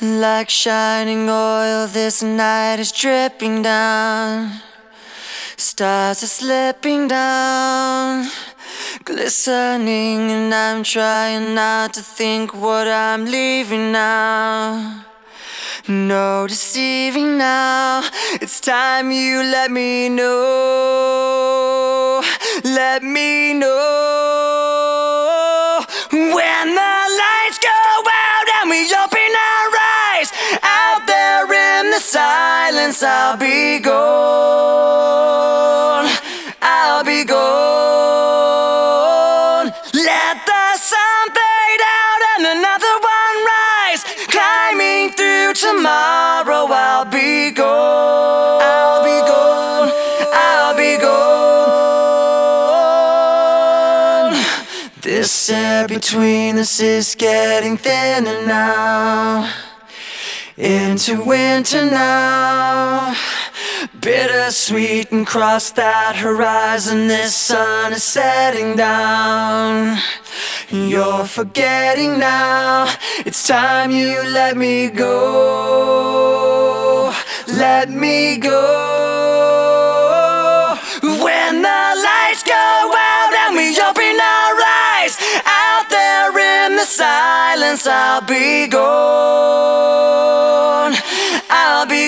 Like shining oil, this night is dripping down. Stars are slipping down, glistening, and I'm trying not to think what I'm leaving now. No deceiving now, it's time you let me know. Let me know. When the lights go out and we open our eyes, out there in the silence I'll be gone. I'll be gone. Let the sun fade out and another one rise, climbing through tomorrow. I'll be gone. I'll be gone. I'll be gone. This air between us is getting thinner now, into winter now. Bittersweet, and cross that horizon, this sun is setting down. You're forgetting now, it's time you let me go. Let me go. When the lights go out and we open our eyes, out there in the silence I'll be gone. I'll be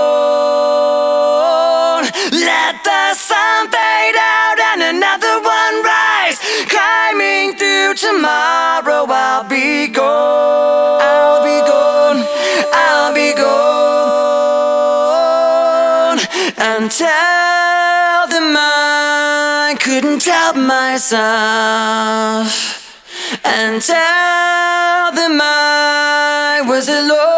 gone. Let the sun fade out and another one rise, climbing through tomorrow. I'll be gone. I'll be gone. I'll be gone. And tell them I couldn't help myself, and tell them I was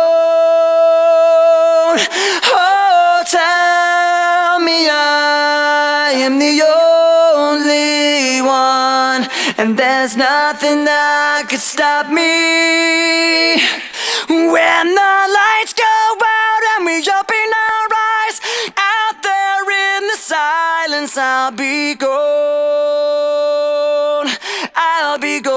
alone. Oh, tell me I am the only one, and there's nothing that could stop me. When the lights go out and we open our eyes, out there in the silence I'll be gone. I'll be gone.